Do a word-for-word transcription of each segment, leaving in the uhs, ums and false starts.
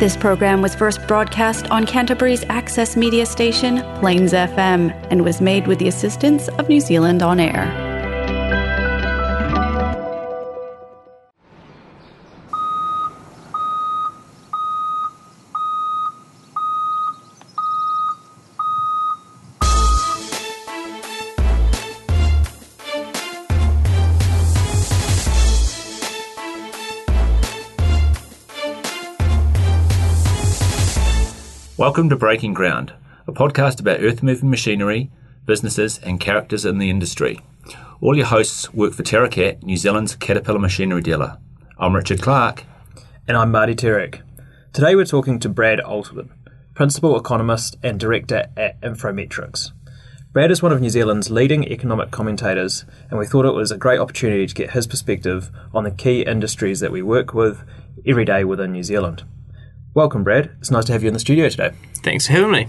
This program was first broadcast on Canterbury's access media station, Plains F M, and was made with the assistance of New Zealand On Air. Welcome to Breaking Ground, a podcast about earth-moving machinery, businesses and characters in the industry. All your hosts work for TerraCat, New Zealand's Caterpillar machinery dealer. I'm Richard Clark. And I'm Marty Turek. Today we're talking to Brad Alterman, Principal Economist and Director at Infometrics. Brad is one of New Zealand's leading economic commentators, and we thought it was a great opportunity to get his perspective on the key industries that we work with every day within New Zealand. Welcome, Brad. It's nice to have you in the studio today. Thanks for having me.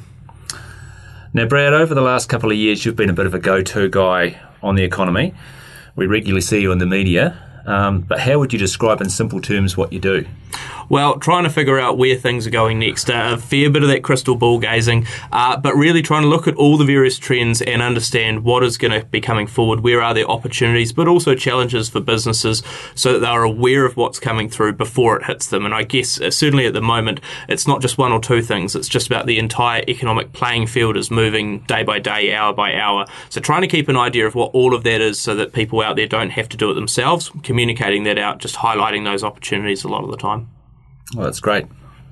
Now, Brad, over the last couple of years, you've been a bit of a go-to guy on the economy. We regularly see you in the media, um, but how would you describe in simple terms what you do? Well, trying to figure out where things are going next. Uh, a fair bit of that crystal ball gazing, uh, but really trying to look at all the various trends and understand what is going to be coming forward, where are there opportunities, but also challenges for businesses so that they're aware of what's coming through before it hits them. And I guess uh, certainly at the moment, it's not just one or two things. It's just about the entire economic playing field is moving day by day, hour by hour. So trying to keep an idea of what all of that is so that people out there don't have to do it themselves, communicating that out, just highlighting those opportunities a lot of the time. Well, that's great.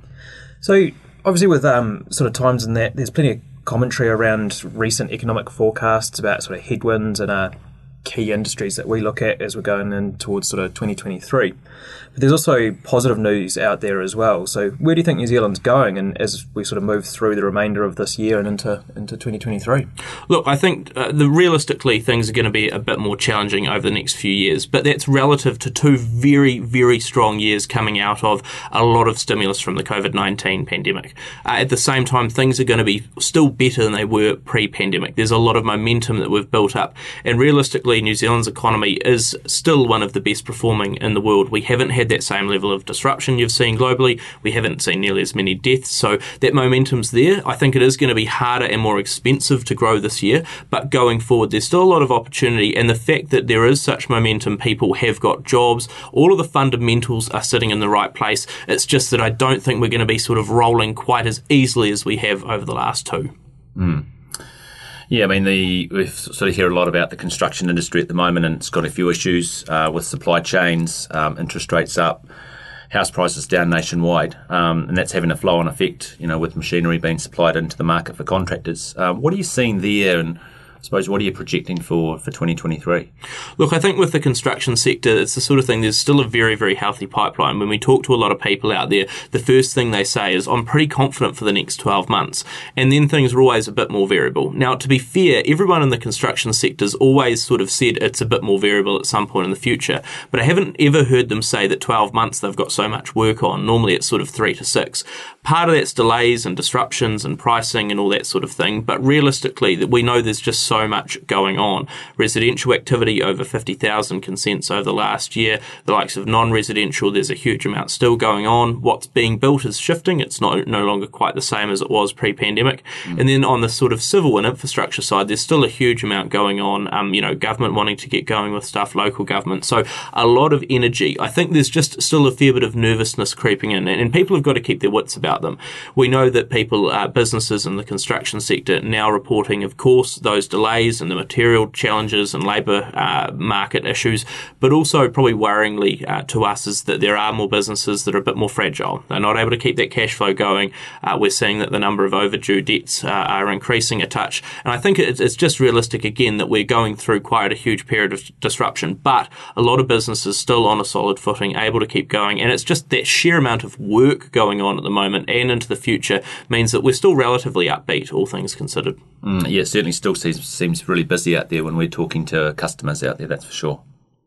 So, obviously with um, sort of times in that, there's plenty of commentary around recent economic forecasts about sort of headwinds and uh, key industries that we look at as we're going in towards sort of twenty twenty-three. But there's also positive news out there as well. So where do you think New Zealand's going, and as we sort of move through the remainder of this year and into into twenty twenty-three? Look, I think uh, the realistically things are going to be a bit more challenging over the next few years, but that's relative to two very, very strong years coming out of a lot of stimulus from the COVID nineteen pandemic. Uh, at the same time, things are going to be still better than they were pre-pandemic. There's a lot of momentum that we've built up, and realistically, New Zealand's economy is still one of the best performing in the world. We haven't had that same level of disruption you've seen globally. We haven't seen nearly as many deaths, so that momentum's there. I think it is going to be harder and more expensive to grow this year, but going forward, there's still a lot of opportunity, and the fact that there is such momentum, people have got jobs, all of the fundamentals are sitting in the right place. It's just that I don't think we're going to be sort of rolling quite as easily as we have over the last two. Mm. Yeah, I mean, the we sort of hear a lot about the construction industry at the moment, and it's got a few issues uh, with supply chains, um, interest rates up, house prices down nationwide, um, and that's having a flow-on effect, you know, with machinery being supplied into the market for contractors. Um, what are you seeing there, and I suppose, what are you projecting for, for twenty twenty-three? Look, I think with the construction sector, it's the sort of thing, there's still a very, very healthy pipeline. When we talk to a lot of people out there, the first thing they say is, I'm pretty confident for the next twelve months. And then things are always a bit more variable. Now, to be fair, everyone in the construction sector's always sort of said it's a bit more variable at some point in the future. But I haven't ever heard them say that twelve months they've got so much work on. Normally it's sort of three to six. Part of that's delays and disruptions and pricing and all that sort of thing. But realistically, that we know there's just so much going on. Residential activity over fifty thousand consents over the last year. The likes of non-residential, there's a huge amount still going on. What's being built is shifting. It's not no longer quite the same as it was pre-pandemic. Mm. And then on the sort of civil and infrastructure side, there's still a huge amount going on. Um, you know, government wanting to get going with stuff, local government. So a lot of energy. I think there's just still a fair bit of nervousness creeping in, and, and people have got to keep their wits about them. We know that people, uh, businesses in the construction sector now reporting, of course, those delays and the material challenges and labour uh, market issues, but also probably worryingly uh, to us is that there are more businesses that are a bit more fragile. They're not able to keep that cash flow going. Uh, we're seeing that the number of overdue debts uh, are increasing a touch, and I think it, it's just realistic again that we're going through quite a huge period of disruption, but a lot of businesses still on a solid footing, able to keep going, and it's just that sheer amount of work going on at the moment and into the future means that we're still relatively upbeat, all things considered. Mm, yeah, it certainly still seems, seems really busy out there when we're talking to customers out there, that's for sure.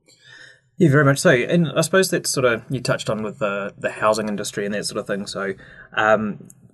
Yeah, very much so. And I suppose that's sort of, you touched on with the, the housing industry and that sort of thing. So um,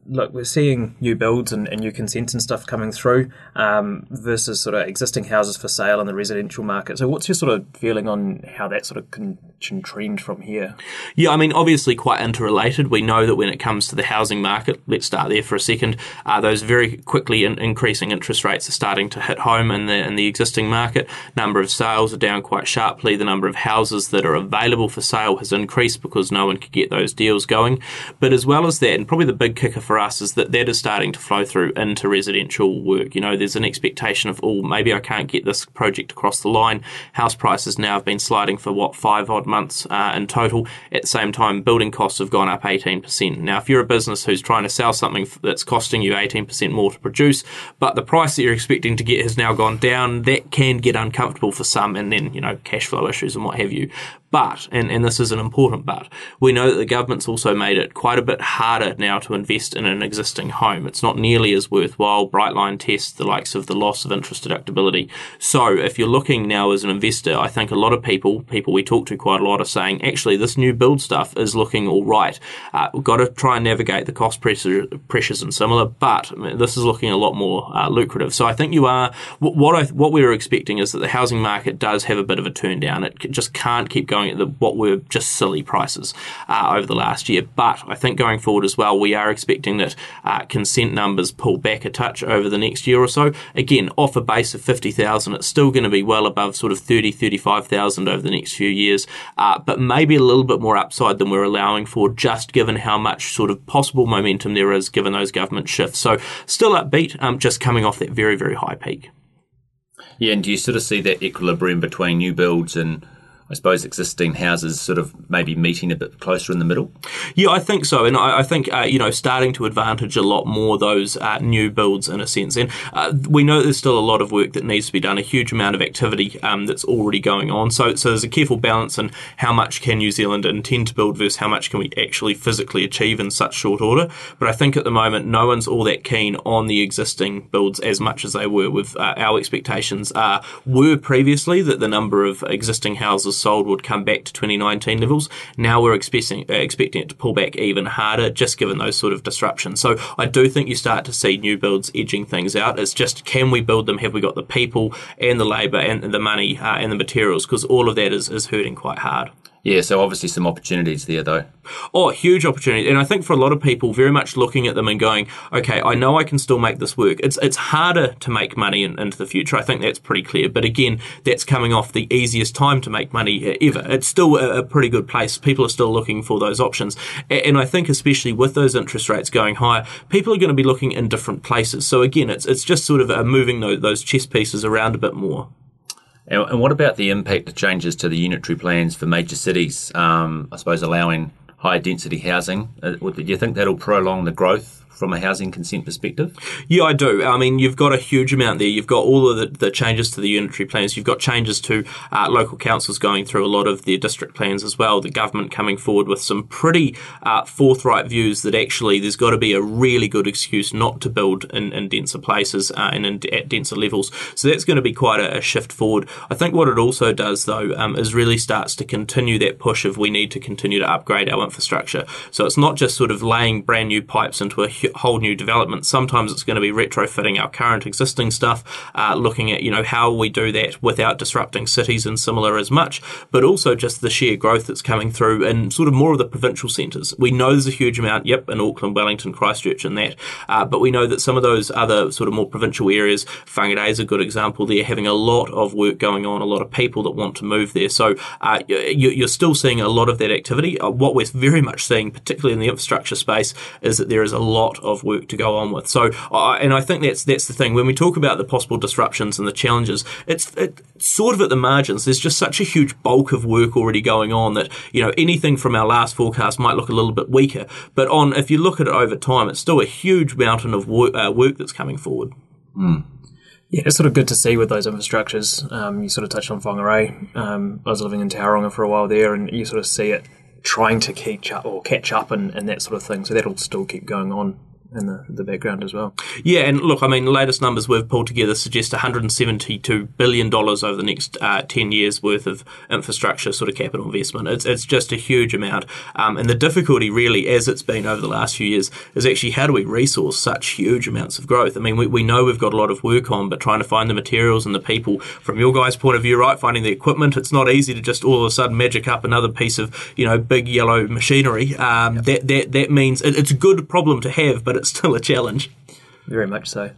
look, we're seeing new builds and, and new consent and stuff coming through um, versus sort of existing houses for sale in the residential market. So what's your sort of feeling on how that sort of can, can trend from here? Yeah, I mean, obviously quite interrelated. We know that when it comes to the housing market, let's start there for a second, uh, those very quickly in- increasing interest rates are starting to hit home in the, in the existing market. Number of sales are down quite sharply. The number of houses that are available for sale has increased because no one could get those deals going. But as well as that, and probably the big kicker for us is that that is starting to flow through into residential work. You know, there's an expectation of, oh, maybe I can't get this project across the line. House prices now have been sliding for, what, five odd months uh, in total. At the same time, building costs have gone up eighteen percent. Now, if you're a business who's trying to sell something that's costing you eighteen percent more to produce, but the price that you're expecting to get has now gone down, that can get uncomfortable for some, and then, you know, cash flow issues and what have you. But, and, and this is an important but, we know that the government's also made it quite a bit harder now to invest in an existing home. It's not nearly as worthwhile. Brightline tests the likes of the loss of interest deductibility. So if you're looking now as an investor, I think a lot of people, people we talk to quite a lot, are saying, actually, this new build stuff is looking all right. Uh, we've got to try and navigate the cost pressure, pressures and similar, but this is looking a lot more uh, lucrative. So I think you are, what I, what we're expecting is that the housing market does have a bit of a turn down. It just can't keep going at the, what were just silly prices uh, over the last year. But I think going forward as well, we are expecting that uh, consent numbers pull back a touch over the next year or so. Again, off a base of fifty thousand, it's still going to be well above sort of thirty, thirty-five thousand over the next few years, uh, but maybe a little bit more upside than we're allowing for, just given how much sort of possible momentum there is given those government shifts. So still upbeat, um, just coming off that very, very high peak. Yeah, and do you sort of see that equilibrium between new builds and, I suppose, existing houses sort of maybe meeting a bit closer in the middle? Yeah, I think so. And I, I think, uh, you know, starting to advantage a lot more those uh, new builds in a sense. And uh, we know there's still a lot of work that needs to be done, a huge amount of activity um, that's already going on. So, so there's a careful balance in how much can New Zealand intend to build versus how much can we actually physically achieve in such short order. But I think at the moment, no one's all that keen on the existing builds as much as they were. With uh, our expectations uh, were previously that the number of existing houses sold would come back to twenty nineteen levels. Now we're expecting uh, expecting it to pull back even harder, just given those sort of disruptions. So I do think you start to see new builds edging things out. It's just, can we build them? Have we got the people and the labour and the money uh, and the materials? Because all of that is, is hurting quite hard. Yeah, so obviously some opportunities there, though. Oh, huge opportunity. And I think for a lot of people, very much looking at them and going, okay, I know I can still make this work. It's it's harder to make money in, into the future. I think that's pretty clear. But again, that's coming off the easiest time to make money ever. It's still a, a pretty good place. People are still looking for those options. And I think especially with those interest rates going higher, people are going to be looking in different places. So again, it's it's just sort of uh, moving those, those chess pieces around a bit more. And what about the impact of changes to the unitary plans for major cities, um, I suppose allowing high density housing? Uh, do you think that'll prolong the growth from a housing consent perspective? Yeah, I do. I mean, you've got a huge amount there. You've got all of the, the changes to the unitary plans. You've got changes to uh, local councils going through a lot of their district plans as well. The government coming forward with some pretty uh, forthright views that actually there's got to be a really good excuse not to build in, in denser places uh, and in, at denser levels. So that's going to be quite a, a shift forward. I think what it also does, though, um, is really starts to continue that push of we need to continue to upgrade our infrastructure. So it's not just sort of laying brand new pipes into a whole new development. Sometimes it's going to be retrofitting our current existing stuff, uh, looking at, you know, how we do that without disrupting cities and similar as much, but also just the sheer growth that's coming through in sort of more of the provincial centres. We know there's a huge amount, yep, in Auckland, Wellington, Christchurch and that, uh, but we know that some of those other sort of more provincial areas, Whangarei is a good example there, having a lot of work going on, a lot of people that want to move there. So uh, you, you're still seeing a lot of that activity. Uh, what we're very much seeing, particularly in the infrastructure space, is that there is a lot of work to go on with. So, uh, and I think that's that's the thing. When we talk about the possible disruptions and the challenges, it's it, sort of at the margins. There's just such a huge bulk of work already going on that, you know, anything from our last forecast might look a little bit weaker. But on, if you look at it over time, it's still a huge mountain of work, uh, work that's coming forward. Mm. Yeah, it's sort of good to see with those infrastructures. Um, you sort of touched on Whangarei. Um, I was living in Tauranga for a while there, and you sort of see it trying to catch up or catch up and, and that sort of thing. So that'll still keep going on in the, the background as well. Yeah, and look, I mean, the latest numbers we've pulled together suggest one hundred seventy-two billion dollars over the next uh, ten years worth of infrastructure sort of capital investment. It's it's just a huge amount. Um, and the difficulty really, as it's been over the last few years, is actually how do we resource such huge amounts of growth? I mean, we, we know we've got a lot of work on, but trying to find the materials and the people, from your guys' point of view, right, finding the equipment, it's not easy to just all of a sudden magic up another piece of, you know, big yellow machinery. Um, yep. That, that, that means it, it's a good problem to have, but it's still a challenge. Very much so.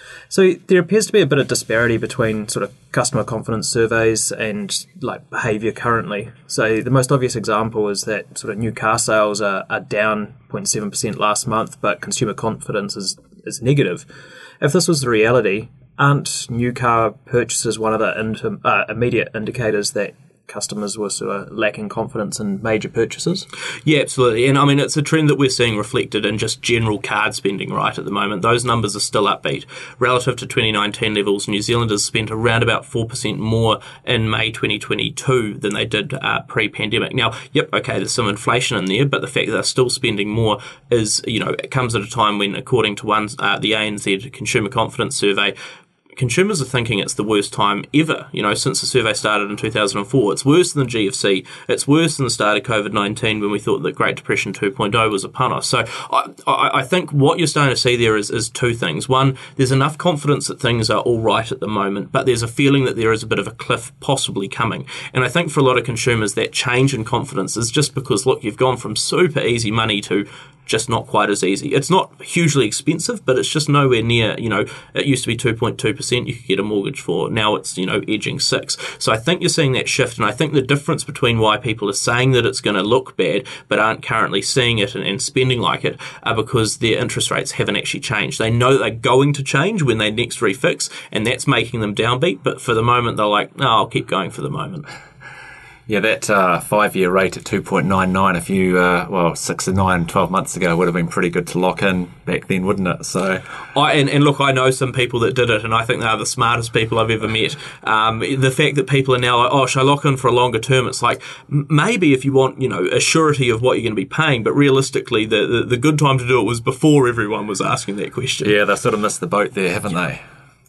So there appears to be a bit of disparity between sort of customer confidence surveys and like behaviour currently. So the most obvious example is that sort of new car sales are, are down zero point seven percent last month, but consumer confidence is, is negative. If this was the reality, aren't new car purchases one of the inter, uh, immediate indicators that customers were sort of lacking confidence in major purchases? Yeah, absolutely. And I mean, it's a trend that we're seeing reflected in just general card spending right at the moment. Those numbers are still upbeat. Relative to twenty nineteen levels, New Zealanders spent around about four percent more in May twenty twenty-two than they did uh, pre-pandemic. Now, yep, okay, there's some inflation in there, but the fact that they're still spending more is, you know, it comes at a time when, according to one, uh, the A N Z Consumer Confidence Survey, consumers are thinking it's the worst time ever, you know, since the survey started in two thousand four. It's worse than the G F C. It's worse than the start of COVID nineteen when we thought that Great Depression two point oh was upon us. So I, I, I think what you're starting to see there is, is two things. One, there's enough confidence that things are all right at the moment, but there's a feeling that there is a bit of a cliff possibly coming. And I think for a lot of consumers, that change in confidence is just because, look, you've gone from super easy money to just not quite as easy. It's not hugely expensive, but it's just nowhere near, you know, it used to be two point two percent you could get a mortgage for. Now it's, you know, edging six. So I think you're seeing that shift, and I think the difference between why people are saying that it's going to look bad but aren't currently seeing it and, and spending like it are because their interest rates haven't actually changed. They know they're going to change when they next refix, and that's making them downbeat, but for the moment they're like, no, I'll keep going for the moment. Yeah, that uh, five-year rate at two point nine nine, if you, uh, well, six to nine, twelve months ago would have been pretty good to lock in back then, wouldn't it? So, I, and, and look, I know some people that did it, and I think they are the smartest people I've ever met. Um, the fact that people are now like, oh, should I lock in for a longer term? It's like, maybe if you want, you know, a surety of what you're going to be paying, but realistically, the, the, the good time to do it was before everyone was asking that question. Yeah, they've sort of missed the boat there, haven't they?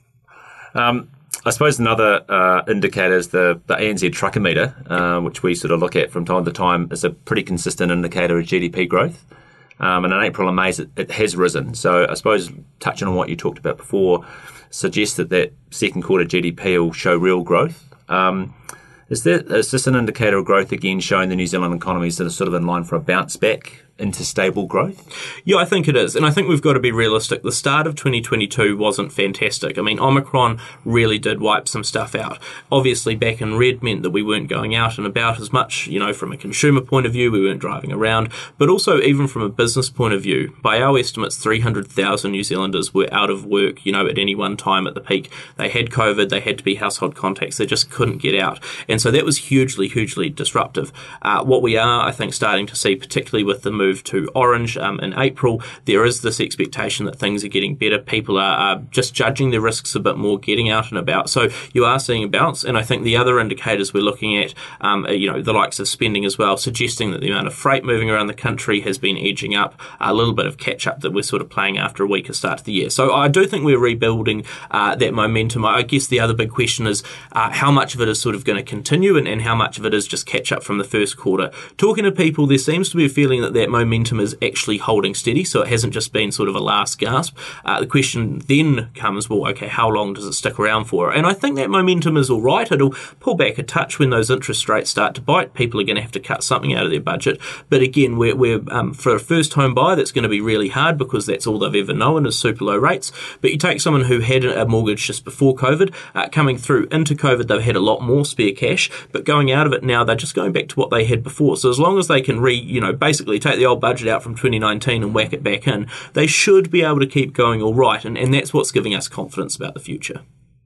Um, I suppose another uh, indicator is the, the A N Z trucker meter, uh, which we sort of look at from time to time, is a pretty consistent indicator of G D P growth. Um, and in April and May, it, it has risen. So I suppose touching on what you talked about before suggests that that second quarter G D P will show real growth. Um, is, that, is this an indicator of growth again showing the New Zealand economy is sort of in line for a bounce back into stable growth? Yeah, I think it is. And I think we've got to be realistic. The start of twenty twenty-two wasn't fantastic. I mean, Omicron really did wipe some stuff out. Obviously, back in red meant that we weren't going out and about as much, you know, from a consumer point of view, we weren't driving around. But also, even from a business point of view, by our estimates, three hundred thousand New Zealanders were out of work, you know, at any one time at the peak. They had COVID, they had to be household contacts, they just couldn't get out. And so that was hugely, hugely disruptive. Uh, what we are, I think, starting to see, particularly with the move to orange um, in April, there is this expectation that things are getting better. People are, are just judging their risks a bit more, getting out and about. So you are seeing a bounce, and I think the other indicators we're looking at, um, are, you know, the likes of spending as well, suggesting that the amount of freight moving around the country has been edging up, a little bit of catch-up that we're sort of playing after a weaker start to the year. So I do think we're rebuilding uh, that momentum. I guess the other big question is uh, how much of it is sort of going to continue, and, and how much of it is just catch-up from the first quarter. Talking to people, there seems to be a feeling that that momentum is actually holding steady, so it hasn't just been sort of a last gasp. Uh, the question then comes, well, okay, how long does it stick around for? And I think that momentum is all right. It'll pull back a touch when those interest rates start to bite. People are going to have to cut something out of their budget. But again, we're, we're um, for a first home buyer, that's going to be really hard because that's all they've ever known is super low rates. But you take someone who had a mortgage just before COVID, uh, coming through into COVID, they've had a lot more spare cash, but going out of it now, they're just going back to what they had before. So as long as they can re, you know, basically take the old budget out from twenty nineteen and whack it back in, they should be able to keep going all right, and, and that's what's giving us confidence about the future.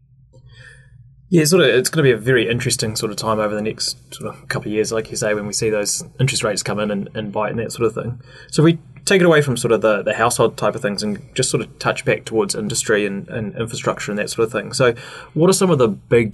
Yeah, sort of. It's going to be a very interesting sort of time over the next sort of couple of years, like you say, when we see those interest rates come in and, and bite and that sort of thing. So we take it away from sort of the, the household type of things and just sort of touch back towards industry and, and infrastructure and that sort of thing. So what are some of the big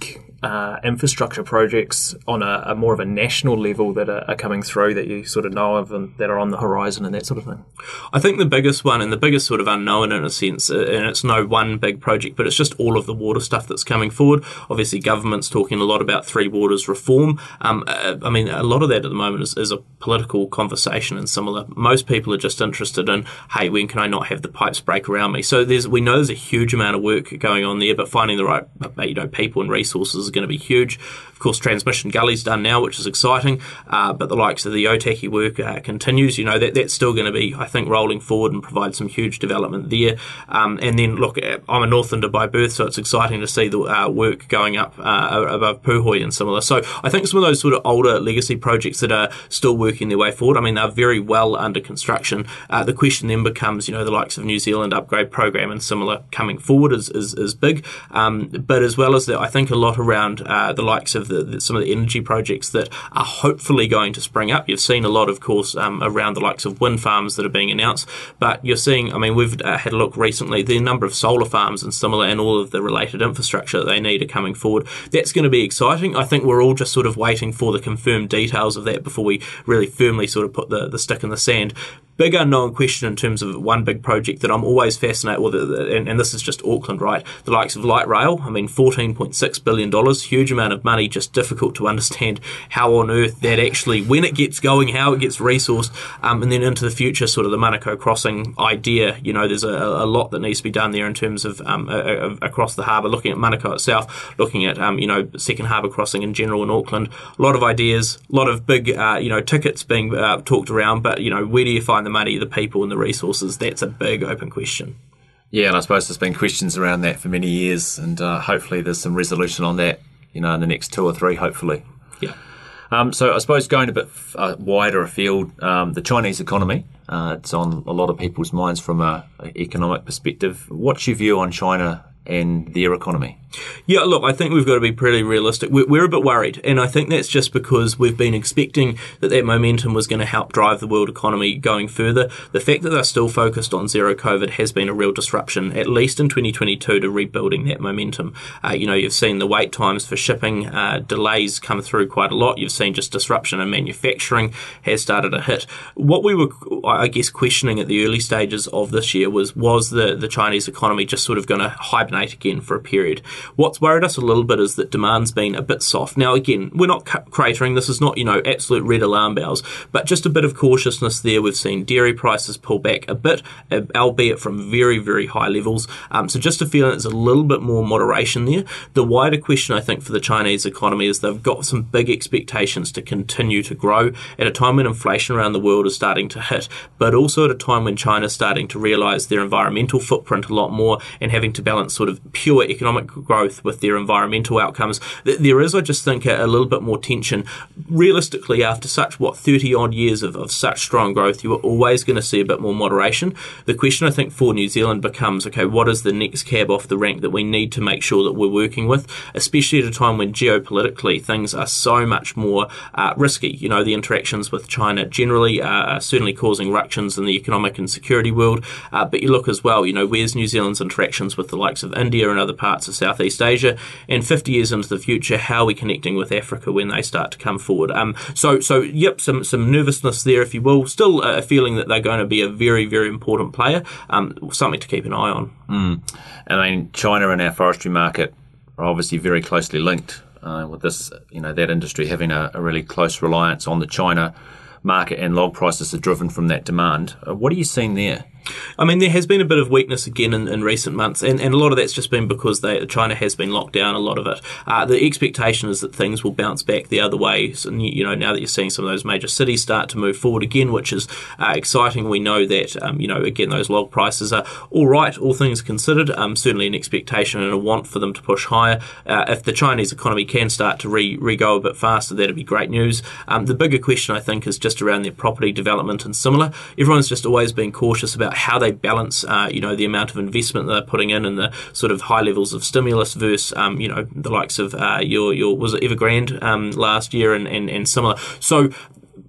uh, infrastructure projects on a, a more of a national level that are, are coming through that you sort of know of and that are on the horizon and that sort of thing? I think the biggest one and the biggest sort of unknown in a sense, and it's no one big project, but it's just all of the water stuff that's coming forward. Obviously, government's talking a lot about Three Waters reform. Um, uh, I mean, a lot of that at the moment is, is a political conversation and similar. Most people are just interested in, hey, when can I not have the pipes break around me? So there's, we know there's a huge amount of work going on there, but finding the right, you know, people and resources is going to be huge. Of course, Transmission Gully's done now, which is exciting, uh, but the likes of the Otaki work uh, continues. You know, that that's still going to be, I think, rolling forward and provide some huge development there. Um, and then, look, I'm a Northlander by birth, so it's exciting to see the uh, work going up uh, above Puhoi and similar. So I think some of those sort of older legacy projects that are still working their way forward, I mean, they're very well under construction. Uh, the question then becomes, you know, the likes of New Zealand Upgrade Program and similar coming forward is, is, is big. Um, but as well as that, I think a lot around uh, the likes of the, the, some of the energy projects that are hopefully going to spring up. You've seen a lot, of course, um, around the likes of wind farms that are being announced, but you're seeing, I mean, we've uh, had a look recently, the number of solar farms and similar and all of the related infrastructure that they need are coming forward. That's going to be exciting. I think we're all just sort of waiting for the confirmed details of that before we really firmly sort of put the, the stick in the sand. Big unknown question in terms of one big project that I'm always fascinated with, and, and this is just Auckland, right? The likes of light rail, I mean, fourteen point six billion dollars, huge amount of money, just difficult to understand how on earth that actually, when it gets going, how it gets resourced, um, and then into the future, sort of the Manukau crossing idea. You know, there's a, a lot that needs to be done there in terms of um, a, a, across the harbour, looking at Manukau itself, looking at, um, you know, second harbour crossing in general in Auckland. A lot of ideas, a lot of big, uh, you know, tickets being uh, talked around, but, you know, where do you find the money, the people and the resources? That's a big open question. Yeah, and I suppose there's been questions around that for many years, and uh, hopefully there's some resolution on that, you know, in the next two or three, hopefully. Yeah. Um, so I suppose going a bit uh, wider afield, um, the Chinese economy, uh, it's on a lot of people's minds from an economic perspective. What's your view on China and their economy? Yeah, look, I think we've got to be pretty realistic. We're, we're a bit worried, and I think that's just because we've been expecting that that momentum was going to help drive the world economy going further. The fact that they're still focused on zero COVID has been a real disruption, at least in twenty twenty-two, to rebuilding that momentum. Uh, you know, you've seen the wait times for shipping uh, delays come through quite a lot. You've seen just disruption in manufacturing has started to hit. What we were, I guess, questioning at the early stages of this year was, was the, the Chinese economy just sort of going to hibernate again for a period? What's worried us a little bit is that demand's been a bit soft. Now, again, we're not cratering. This is not, you know, absolute red alarm bells, but just a bit of cautiousness there. We've seen dairy prices pull back a bit, albeit from very, very high levels. Um, so just a feeling there's a little bit more moderation there. The wider question, I think, for the Chinese economy is they've got some big expectations to continue to grow at a time when inflation around the world is starting to hit, but also at a time when China's starting to realise their environmental footprint a lot more and having to balance sort of pure economic growth with their environmental outcomes. There is, I just think, a, a little bit more tension. Realistically, after such, what, thirty odd years of, of such strong growth, you are always going to see a bit more moderation. The question, I think, for New Zealand becomes, okay, what is the next cab off the rank that we need to make sure that we're working with, especially at a time when geopolitically things are so much more uh, risky. You know, the interactions with China generally are certainly causing ructions in the economic and security world, uh, but you look as well, you know, where's New Zealand's interactions with the likes of India and other parts of Southeast Asia, and fifty years into the future, how are we connecting with Africa when they start to come forward? Um, so, so yep, some some nervousness there, if you will. Still a feeling that they're going to be a very, very important player. Um, something to keep an eye on. Mm. And I mean, China and our forestry market are obviously very closely linked. Uh, with this, you know, that industry having a, a really close reliance on the China market, and log prices are driven from that demand. Uh, what are you seeing there? I mean, there has been a bit of weakness again in, in recent months, and, and a lot of that's just been because they, China has been locked down, a lot of it. Uh, the expectation is that things will bounce back the other way. So, you know, now that you're seeing some of those major cities start to move forward again, which is uh, exciting. We know that, um, you know, again, those log prices are all right, all things considered. Um, certainly an expectation and a want for them to push higher. Uh, if the Chinese economy can start to re, re-go a bit faster, that'd be great news. Um, the bigger question, I think, is just around their property development and similar. Everyone's just always been cautious about how they balance, uh, you know, the amount of investment they're putting in and the sort of high levels of stimulus versus, um, you know, the likes of uh, your your was it Evergrande um, last year and, and and similar. So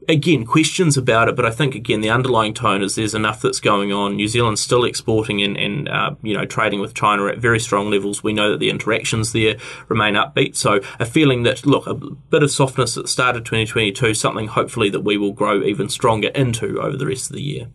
again, questions about it, but I think, again, the underlying tone is there's enough that's going on. New Zealand's still exporting and, and uh, you know, trading with China at very strong levels. We know that the interactions there remain upbeat. So a feeling that, look, a bit of softness at the start of twenty twenty-two, something hopefully that we will grow even stronger into over the rest of the year.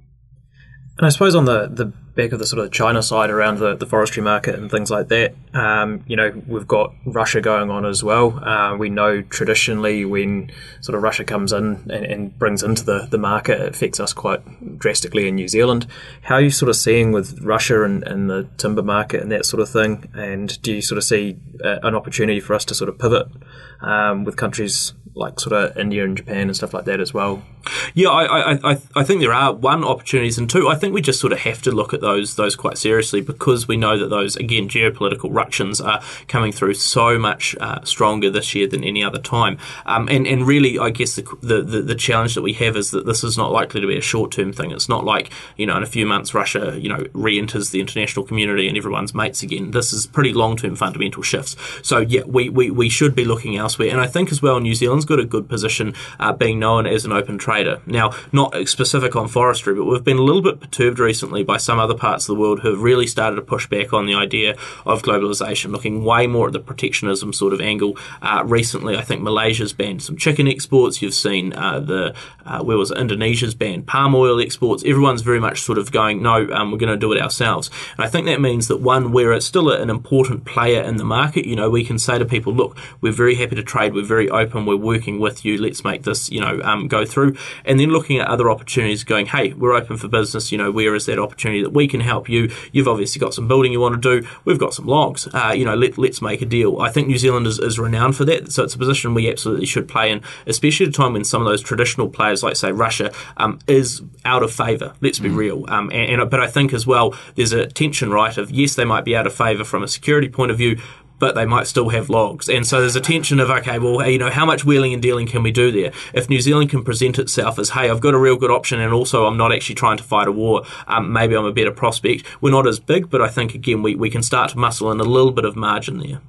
And I suppose on the, the back of the sort of China side around the, the forestry market and things like that, um, you know, we've got Russia going on as well. Uh, we know traditionally when sort of Russia comes in and, and brings into the, the market, it affects us quite drastically in New Zealand. How are you sort of seeing with Russia and, and the timber market and that sort of thing? And do you sort of see uh, an opportunity for us to sort of pivot um, with countries like sort of India and Japan and stuff like that as well? Yeah, I, I, I, I think there are, one, opportunities, and two, I think we just sort of have to look at those those quite seriously, because we know that those, again, geopolitical ructions are coming through so much uh, stronger this year than any other time. Um, and, and really, I guess the, the, the, the challenge that we have is that this is not likely to be a short-term thing. It's not like, you know, in a few months Russia, you know, re-enters the international community and everyone's mates again. This is pretty long-term fundamental shifts. So, yeah, we, we, we should be looking elsewhere. And I think as well, New Zealand's got a good position uh, being known as an open trader. Now, not specific on forestry, but we've been a little bit perturbed recently by some other parts of the world who have really started to push back on the idea of globalisation, looking way more at the protectionism sort of angle. Uh, recently, I think Malaysia's banned some chicken exports. You've seen uh, the, uh, where was it, Indonesia's banned palm oil exports. Everyone's very much sort of going, no, um, we're going to do it ourselves. And I think that means that, one, we're still an important player in the market. You know, we can say to people, look, we're very happy to trade, we're very open, we're working with you, let's make this, you know, um, go through. And then looking at other opportunities, going, hey, we're open for business, you know, where is that opportunity that we can help you? You've obviously got some building you want to do, we've got some logs, uh, you know, let, let's make a deal. I think New Zealand is, is renowned for that, so it's a position we absolutely should play in, especially at a time when some of those traditional players, like, say, Russia, um, is out of favour, let's be mm. real. Um, and, and But I think as well, there's a tension, right, of, yes, they might be out of favour from a security point of view, but they might still have logs. And so there's a tension of, okay, well, you know, how much wheeling and dealing can we do there? If New Zealand can present itself as, hey, I've got a real good option and also I'm not actually trying to fight a war, um, maybe I'm a better prospect. We're not as big, but I think, again, we, we can start to muscle in a little bit of margin there.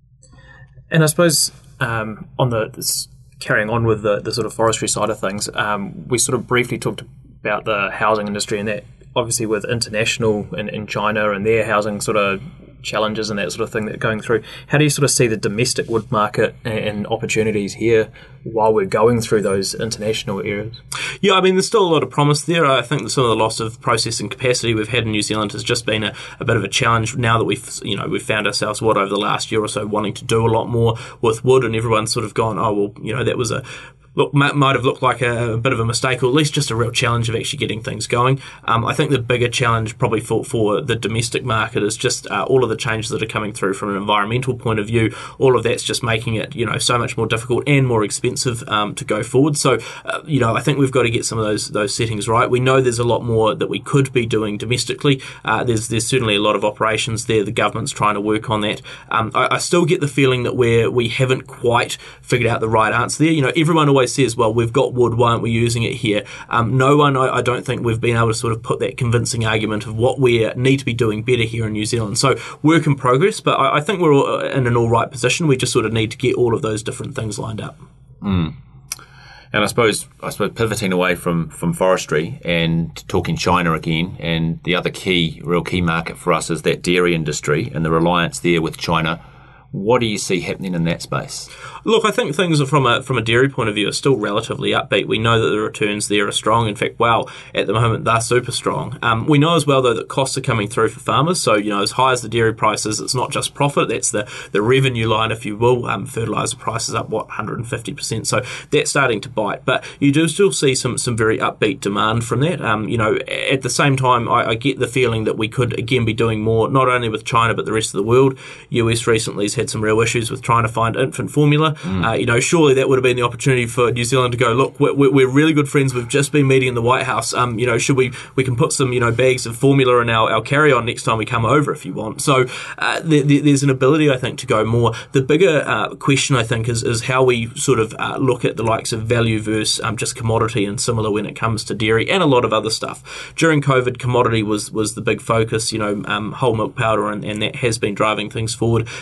And I suppose um, on the this, carrying on with the, the sort of forestry side of things, um, we sort of briefly talked about the housing industry and that, obviously with international in, in China and their housing sort of challenges and that sort of thing that are going through. How do you sort of see the domestic wood market and opportunities here while we're going through those international areas? Yeah, I mean, there's still a lot of promise there. I think that some of the loss of processing capacity we've had in New Zealand has just been a, a bit of a challenge now that we've, you know, we've found ourselves, what, over the last year or so wanting to do a lot more with wood, and everyone's sort of gone, oh, well, you know, that was a Look, might have looked like a, a bit of a mistake, or at least just a real challenge of actually getting things going. Um, I think the bigger challenge probably for, for the domestic market is just uh, all of the changes that are coming through from an environmental point of view. All of that's just making it, you know, so much more difficult and more expensive um, to go forward. So, uh, you know, I think we've got to get some of those those settings right. We know there's a lot more that we could be doing domestically. Uh, there's there's certainly a lot of operations there. The government's trying to work on that. Um, I, I still get the feeling that we're, we haven't quite figured out the right answer there. You know, everyone always says, well, we've got wood, why aren't we using it here? Um, no one, I, I don't think we've been able to sort of put that convincing argument of what we need to be doing better here in New Zealand. So work in progress, but I, I think we're all in an all right position. We just sort of need to get all of those different things lined up. Mm. And I suppose, I suppose pivoting away from, from forestry and talking China again, and the other key, real key market for us is that dairy industry and the reliance there with China. What do you see happening in that space? Look, I think things from a from a dairy point of view are still relatively upbeat. We know that the returns there are strong. In fact, wow, at the moment they're super strong. Um, we know as well, though, that costs are coming through for farmers. So, you know, as high as the dairy price is, it's not just profit. That's the, the revenue line, if you will. Um, fertiliser prices up, what, one hundred fifty percent. So that's starting to bite. But you do still see some, some very upbeat demand from that. Um, you know, at the same time, I, I get the feeling that we could, again, be doing more, not only with China, but the rest of the world. U S recently has had some real issues with trying to find infant formula. Mm. Uh, you know, surely that would have been the opportunity for New Zealand to go, look, we're, we're really good friends. We've just been meeting in the White House. Um, you know, should we, we can put some, you know, bags of formula in our, our carry-on next time we come over if you want. So uh, there, there's an ability, I think, to go more. The bigger uh, question, I think, is, is how we sort of uh, look at the likes of value versus um, just commodity and similar when it comes to dairy and a lot of other stuff. During COVID, commodity was, was the big focus, you know, um, whole milk powder, and, and that has been driving things forward. But we know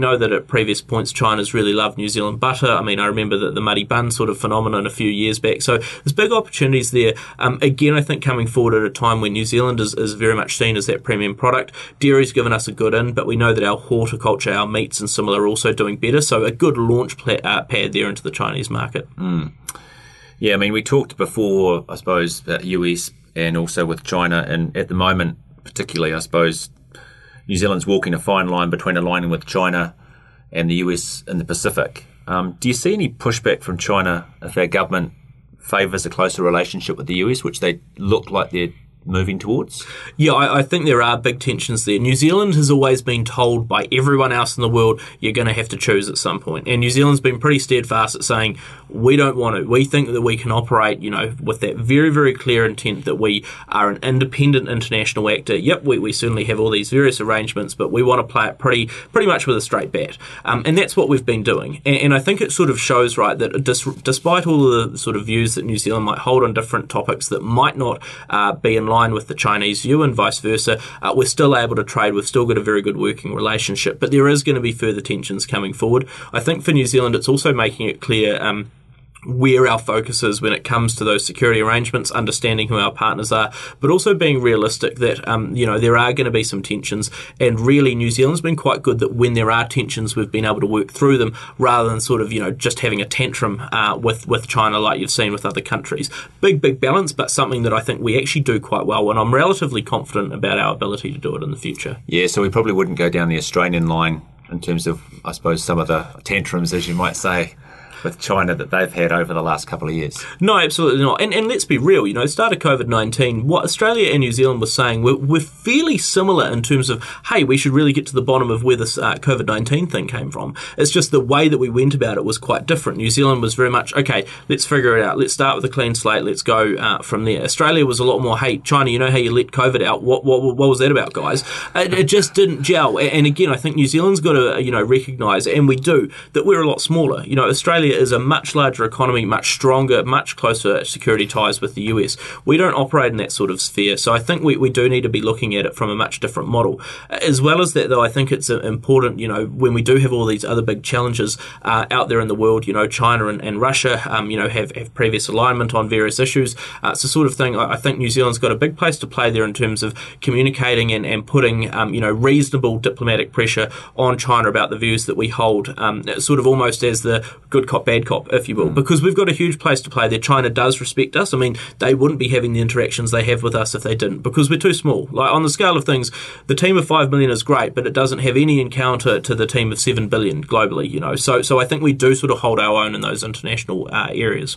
know that at previous points China's really loved New Zealand butter. I mean, I remember that the muddy bun sort of phenomenon a few years back. So there's big opportunities there. Um, again, I think coming forward at a time when New Zealand is, is very much seen as that premium product. Dairy's given us a good in, but we know that our horticulture, our meats and similar are also doing better. So a good launch pla- uh, pad there into the Chinese market. Mm. Yeah, I mean, we talked before, I suppose, about U S and also with China, and at the moment, particularly, I suppose, New Zealand's walking a fine line between aligning with China and the U S in the Pacific. Um, do you see any pushback from China if our government favours a closer relationship with the U S, which they look like they're moving towards? Yeah, I, I think there are big tensions there. New Zealand has always been told by everyone else in the world, you're going to have to choose at some point. And New Zealand's been pretty steadfast at saying, we don't want to. We think that we can operate, you know, with that very, very clear intent that we are an independent international actor. Yep, we, we certainly have all these various arrangements, but we want to play it pretty pretty much with a straight bat. Um, and that's what we've been doing. And, and I think it sort of shows, right, that dis- despite all of the sort of views that New Zealand might hold on different topics that might not uh, be in line with the Chinese view and vice versa, uh, we're still able to trade. We've still got a very good working relationship. But there is going to be further tensions coming forward. I think for New Zealand, it's also making it clear um, where our focus is when it comes to those security arrangements, understanding who our partners are, but also being realistic that, um, you know, there are going to be some tensions. And really, New Zealand's been quite good that when there are tensions, we've been able to work through them rather than sort of, you know, just having a tantrum uh, with, with China like you've seen with other countries. Big, big balance, but something that I think we actually do quite well, and I'm relatively confident about our ability to do it in the future. Yeah, so we probably wouldn't go down the Australian line in terms of, I suppose, some of the tantrums, as you might say, with China that they've had over the last couple of years. No, absolutely not. And and let's be real, you know, start of COVID nineteen, what Australia and New Zealand were saying, we're, we're fairly similar in terms of, hey, we should really get to the bottom of where this uh, COVID nineteen thing came from. It's just the way that we went about it was quite different. New Zealand was very much, okay, let's figure it out. Let's start with a clean slate. Let's go uh, from there. Australia was a lot more, hey, China, you know how you let COVID out? What what, what was that about, guys? It, it just didn't gel. And again, I think New Zealand's got to, you know, recognise, and we do, that we're a lot smaller. You know, Australia is a much larger economy, much stronger, much closer security ties with the U S. We don't operate in that sort of sphere, so I think we, we do need to be looking at it from a much different model. As well as that, though, I think it's important, you know, when we do have all these other big challenges uh, out there in the world, you know, China and, and Russia, um, you know, have, have previous alignment on various issues. Uh, it's the sort of thing I, I think New Zealand's got a big place to play there in terms of communicating and, and putting, um, you know, reasonable diplomatic pressure on China about the views that we hold, um, sort of almost as the good cop, bad cop, if you will, because we've got a huge place to play there. China does respect us. I mean, they wouldn't be having the interactions they have with us if they didn't, because we're too small. Like, on the scale of things, the team of five million is great, but it doesn't have any encounter to the team of seven billion globally, you know. So, so I think we do sort of hold our own in those international uh, areas.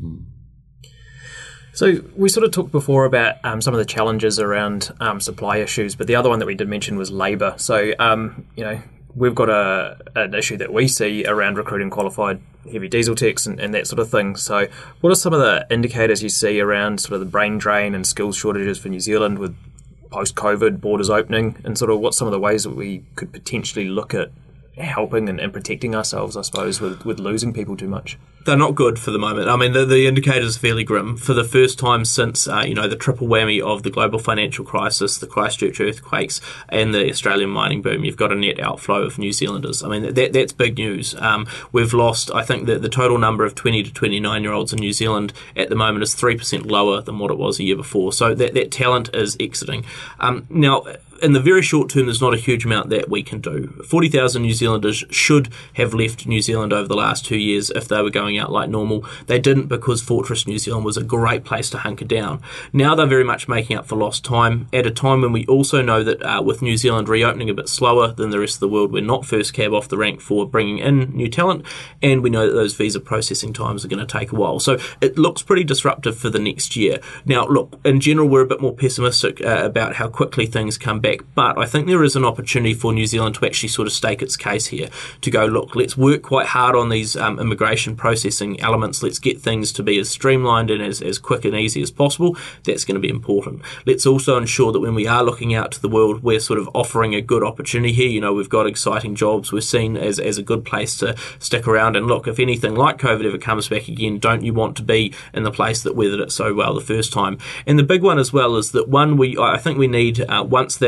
So we sort of talked before about um, some of the challenges around um, supply issues, but the other one that we did mention was labour. So, um, you know, we've got a an issue that we see around recruiting qualified heavy diesel techs and, and that sort of thing. So what are some of the indicators you see around sort of the brain drain and skills shortages for New Zealand with post-COVID borders opening, and sort of what's some of the ways that we could potentially look at helping and, and protecting ourselves, I suppose, with, with losing people too much? They're not good for the moment. I mean, the, the indicators are fairly grim. For the first time since, uh, you know, the triple whammy of the global financial crisis, the Christchurch earthquakes, and the Australian mining boom, you've got a net outflow of New Zealanders. I mean, that that's big news. Um, we've lost, I think, that the total number of twenty to twenty-nine-year-olds in New Zealand at the moment is three percent lower than what it was a year before. So that, that talent is exiting. Um, now, in the very short term, there's not a huge amount that we can do. forty thousand New Zealanders should have left New Zealand over the last two years if they were going out like normal. They didn't, because Fortress New Zealand was a great place to hunker down. Now they're very much making up for lost time, at a time when we also know that uh, with New Zealand reopening a bit slower than the rest of the world, we're not first cab off the rank for bringing in new talent, and we know that those visa processing times are going to take a while. So it looks pretty disruptive for the next year. Now, look, in general, we're a bit more pessimistic uh, about how quickly things come back. But I think there is an opportunity for New Zealand to actually sort of stake its case here, to go, look, let's work quite hard on these um, immigration processing elements. Let's get things to be as streamlined and as, as quick and easy as possible. That's going to be important. Let's also ensure that when we are looking out to the world, we're sort of offering a good opportunity here. You know, we've got exciting jobs. We're seen as, as a good place to stick around. And look, if anything like COVID ever comes back again, don't you want to be in the place that weathered it so well the first time? And the big one as well is that, one, we I think we need, uh, once that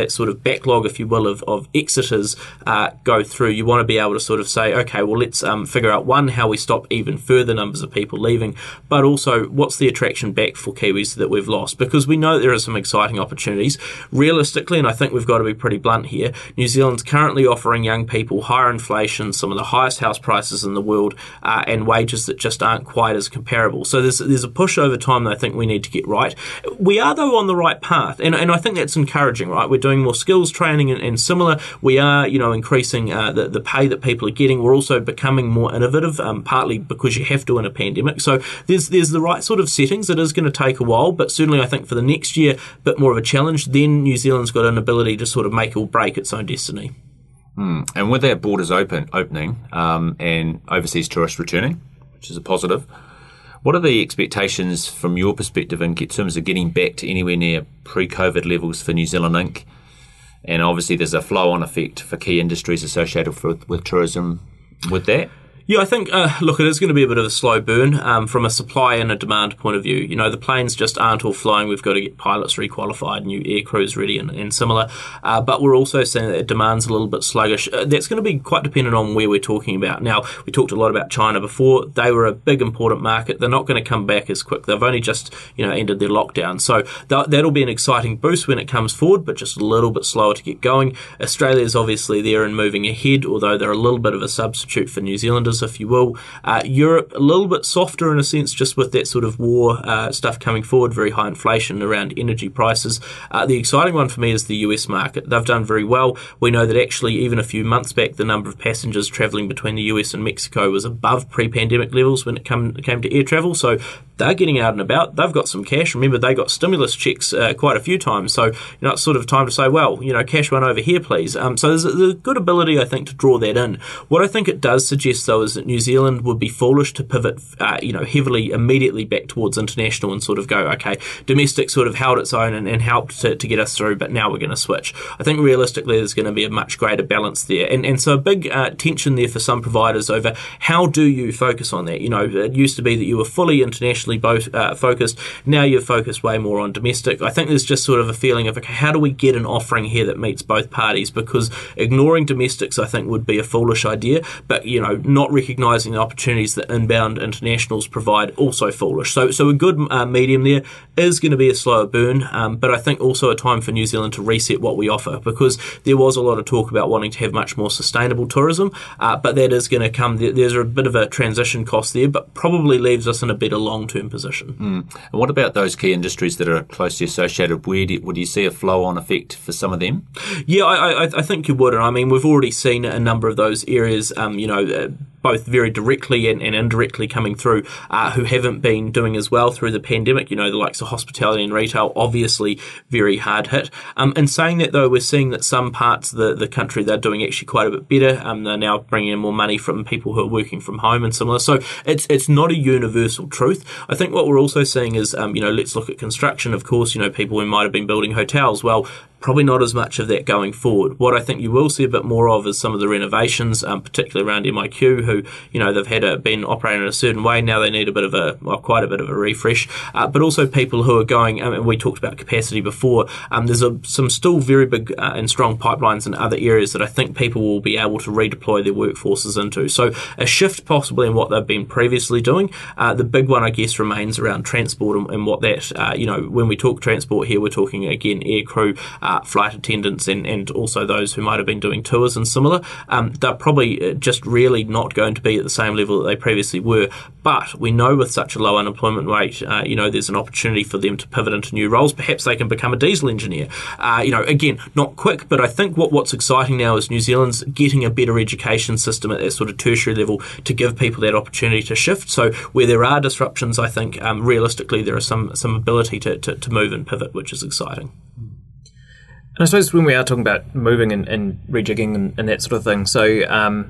that sort of backlog, if you will, of, of exiters uh, go through, you want to be able to sort of say, okay, well, let's um, figure out, one, how we stop even further numbers of people leaving, but also what's the attraction back for Kiwis that we've lost, because we know there are some exciting opportunities. Realistically, and I think we've got to be pretty blunt here, New Zealand's currently offering young people higher inflation, some of the highest house prices in the world, uh, and wages that just aren't quite as comparable. So there's there's a push over time that I think we need to get right. We are, though, on the right path, and, and I think that's encouraging, right? We're doing more skills training and, and similar. We are, you know, increasing uh, the, the pay that people are getting. We're also becoming more innovative, um, partly because you have to in a pandemic. So there's there's the right sort of settings. It is going to take a while, but certainly I think for the next year, a bit more of a challenge. Then New Zealand's got an ability to sort of make or break its own destiny. Mm. And with our borders open opening um, and overseas tourists returning, which is a positive, what are the expectations from your perspective in terms of getting back to anywhere near pre-COVID levels for New Zealand Incorporated? And obviously there's a flow-on effect for key industries associated with, with tourism with that. Yeah, I think, uh, look, it is going to be a bit of a slow burn um, from a supply and a demand point of view. You know, the planes just aren't all flying. We've got to get pilots requalified, new air crews ready and, and similar. Uh, but we're also seeing that demand's a little bit sluggish. Uh, that's going to be quite dependent on where we're talking about. Now, we talked a lot about China before. They were a big, important market. They're not going to come back as quick. They've only just, you know, ended their lockdown. So th- that'll be an exciting boost when it comes forward, but just a little bit slower to get going. Australia's obviously there and moving ahead, although they're a little bit of a substitute for New Zealanders, if you will. Uh, Europe, a little bit softer in a sense, just with that sort of war uh, stuff coming forward, very high inflation around energy prices. Uh, the exciting one for me is the U S market. They've done very well. We know that actually even a few months back, the number of passengers travelling between the U S and Mexico was above pre-pandemic levels when it come, came to air travel. So they're getting out and about. They've got some cash. Remember, they got stimulus checks uh, quite a few times. So, you know, it's sort of time to say, well, you know, cash one over here, please. Um, so there's a, there's a good ability, I think, to draw that in. What I think it does suggest, though, is that New Zealand would be foolish to pivot, uh, you know, heavily immediately back towards international and sort of go, okay, domestic sort of held its own and, and helped to, to get us through, but now we're going to switch. I think realistically there's going to be a much greater balance there. And, and so a big uh, tension there for some providers over how do you focus on that? You know, it used to be that you were fully internationally both, uh, focused. Now you're focused way more on domestic. I think there's just sort of a feeling of, okay, how do we get an offering here that meets both parties? Because ignoring domestics, I think, would be a foolish idea, but, you know, not recognising the opportunities that inbound internationals provide, also foolish. So so a good uh, medium there is going to be a slower burn, um, but I think also a time for New Zealand to reset what we offer, because there was a lot of talk about wanting to have much more sustainable tourism, uh, but that is going to come, there's a bit of a transition cost there, but probably leaves us in a better long-term position. Mm. And what about those key industries that are closely associated? Where do, would you see a flow-on effect for some of them? Yeah, I, I, I think you would, and I mean, we've already seen a number of those areas, um, you know, uh, both very directly and, and indirectly coming through, uh, who haven't been doing as well through the pandemic. You know, the likes of hospitality and retail, obviously very hard hit. Um, in saying that, though, we're seeing that some parts of the, the country, they're doing actually quite a bit better. Um, they're now bringing in more money from people who are working from home and similar. So it's it's not a universal truth. I think what we're also seeing is, um, you know, let's look at construction. Of course, you know, people who might have been building hotels, well, probably not as much of that going forward. What I think you will see a bit more of is some of the renovations, um, particularly around M I Q, who, you know, they've had a, been operating in a certain way. Now they need a bit of a, well, quite a bit of a refresh. Uh, but also people who are going, I mean, we talked about capacity before. Um, there's a, some still very big uh, and strong pipelines in other areas that I think people will be able to redeploy their workforces into. So a shift possibly in what they've been previously doing. Uh, the big one, I guess, remains around transport and, and what that, uh, you know, when we talk transport here, we're talking, again, air crew, Uh, flight attendants and, and also those who might have been doing tours and similar. Um, they're probably just really not going to be at the same level that they previously were. But we know with such a low unemployment rate, uh, you know, there's an opportunity for them to pivot into new roles. Perhaps they can become a diesel engineer. Uh, you know, again, not quick, but I think what, what's exciting now is New Zealand's getting a better education system at that sort of tertiary level to give people that opportunity to shift. So where there are disruptions, I think um, realistically there is some, some ability to, to, to move and pivot, which is exciting. And I suppose when we are talking about moving and, and rejigging and, and that sort of thing, so um,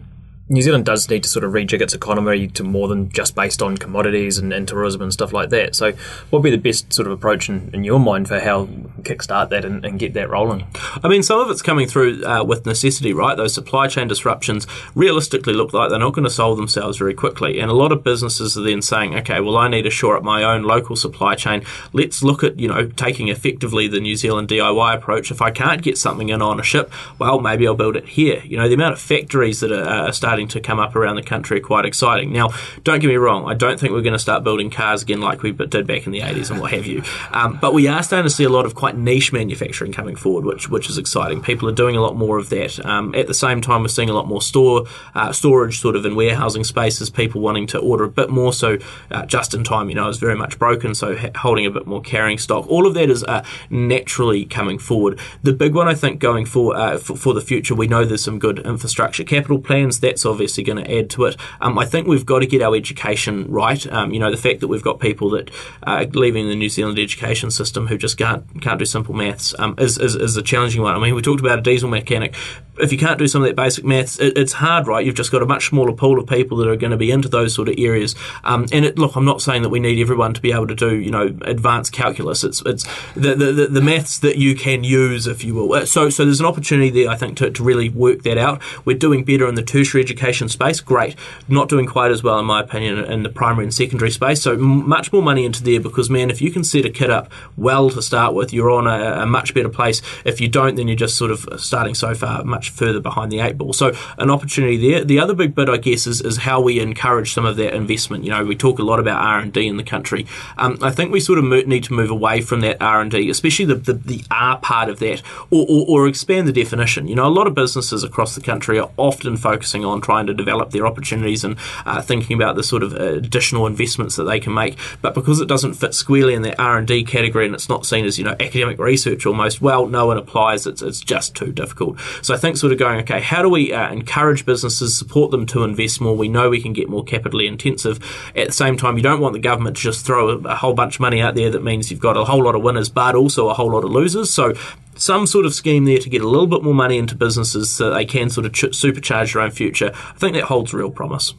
New Zealand does need to sort of rejig its economy to more than just based on commodities and, and tourism and stuff like that. So what would be the best sort of approach in, in your mind for how kickstart that and, and get that rolling? I mean, some of it's coming through uh, with necessity, right? Those supply chain disruptions realistically look like they're not going to solve themselves very quickly. And a lot of businesses are then saying, okay, well, I need to shore up my own local supply chain. Let's look at, you know, taking effectively the New Zealand D I Y approach. If I can't get something in on a ship, well, maybe I'll build it here. You know, the amount of factories that are, are starting to come up around the country are quite exciting. Now, don't get me wrong, I don't think we're going to start building cars again like we did back in the eighties and what have you. Um, but we are starting to see a lot of quite niche manufacturing coming forward, which which is exciting. People are doing a lot more of that. Um, at the same time, we're seeing a lot more store uh, storage sort of in warehousing spaces, people wanting to order a bit more, so uh, just in time, you know, is very much broken, so ha- holding a bit more carrying stock. All of that is uh, naturally coming forward. The big one, I think, going for, uh, for, for the future, we know there's some good infrastructure capital plans. That's obviously going to add to it. Um, I think we've got to get our education right. Um, you know, the fact that we've got people that are leaving the New Zealand education system who just can't can't do simple maths um, is, is is a challenging one. I mean, we talked about a diesel mechanic. If you can't do some of that basic maths, it, it's hard, right? You've just got a much smaller pool of people that are going to be into those sort of areas. Um, and it, look, I'm not saying that we need everyone to be able to do, you know, advanced calculus. It's it's the the, the, the maths that you can use, if you will. So so there's an opportunity there, I think, to, to really work that out. We're doing better in the tertiary education space. Great. Not doing quite as well, in my opinion, in the primary and secondary space. So m- much more money into there because, man, if you can set a kid up well to start with, you're on a, a much better place. If you don't, then you're just sort of starting so far much further behind the eight ball. So an opportunity there. The other big bit, I guess, is, is how we encourage some of that investment. You know, we talk a lot about R and D in the country. Um, I think we sort of mo- need to move away from that R and D, especially the, the, the R part of that, or, or, or expand the definition. You know, a lot of businesses across the country are often focusing on trying to develop their opportunities and uh, thinking about the sort of additional investments that they can make. But because it doesn't fit squarely in that R and D category and it's not seen as, you know, academic research almost, well, no one applies. It's, it's just too difficult. So I think sort of going, okay, how do we uh, encourage businesses, support them to invest more? We know we can get more capitally intensive. At the same time, you don't want the government to just throw a, a whole bunch of money out there that means you've got a whole lot of winners but also a whole lot of losers. So some sort of scheme there to get a little bit more money into businesses so they can sort of ch- supercharge their own future. I think that holds real promise.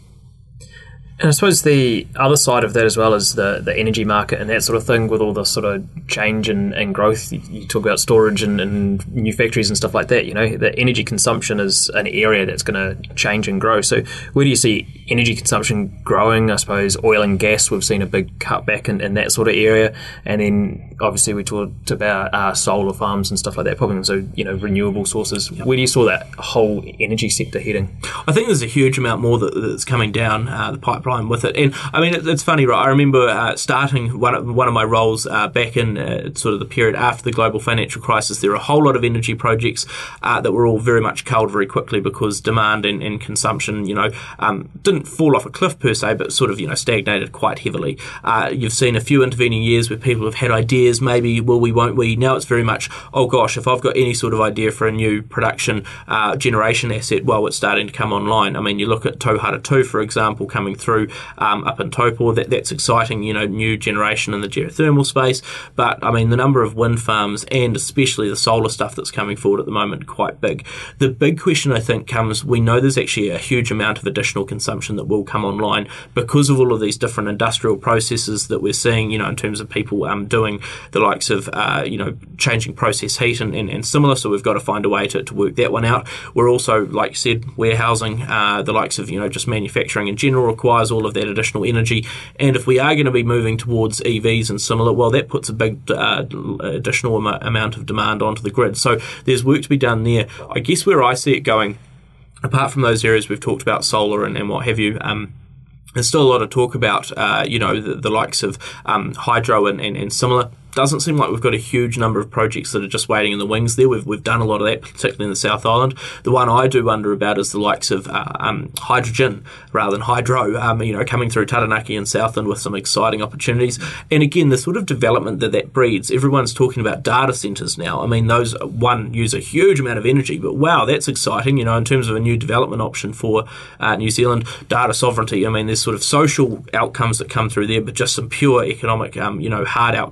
And I suppose the other side of that as well is the, the energy market and that sort of thing with all the sort of change and, and growth. You, you talk about storage and, and new factories and stuff like that. You know, the energy consumption is an area that's going to change and grow. So where do you see energy consumption growing? I suppose oil and gas, we've seen a big cutback in, in that sort of area. And then obviously we talked about uh, solar farms and stuff like that, probably so, you know, renewable sources. Yep. Where do you saw that whole energy sector heading? I think there's a huge amount more that, that's coming down uh, the pipeline with it. And I mean, it, it's funny, right? I remember uh, starting one of, one of my roles uh, back in uh, sort of the period after the global financial crisis. There were a whole lot of energy projects uh, that were all very much culled very quickly because demand and, and consumption, you know, um, didn't fall off a cliff per se, but sort of, you know, stagnated quite heavily. Uh, you've seen a few intervening years where people have had ideas, maybe will we, won't we. Now it's very much, oh gosh, if I've got any sort of idea for a new production uh, generation asset, well, it's starting to come online. I mean, you look at Tauhara two, for example, coming through um, up in Taupō, that, that's exciting, you know, new generation in the geothermal space. But, I mean, the number of wind farms and especially the solar stuff that's coming forward at the moment, quite big. The big question, I think, comes, we know there's actually a huge amount of additional consumption that will come online because of all of these different industrial processes that we're seeing, you know, in terms of people um, doing the likes of, uh, you know, changing process heat and, and, and similar. So we've got to find a way to, to work that one out. We're also, like you said, warehousing, uh, the likes of, you know, just manufacturing in general requires all of that additional energy. And if we are going to be moving towards E Vs and similar, well, that puts a big uh, additional am- amount of demand onto the grid. So there's work to be done there. I guess where I see it going, apart from those areas we've talked about, solar and, and what have you, um, there's still a lot of talk about, uh, you know, the, the likes of um, hydro and, and, and similar. Doesn't seem like we've got a huge number of projects that are just waiting in the wings there. We've we've done a lot of that, particularly in the South Island. The one I do wonder about is the likes of uh, um, hydrogen rather than hydro, um, you know, coming through Taranaki and Southland with some exciting opportunities. And again, the sort of development that that breeds, everyone's talking about data centres now. I mean, those, one, use a huge amount of energy, but wow, that's exciting, you know, in terms of a new development option for uh, New Zealand. Data sovereignty, I mean, there's sort of social outcomes that come through there, but just some pure economic, um, you know, hard outcomes there that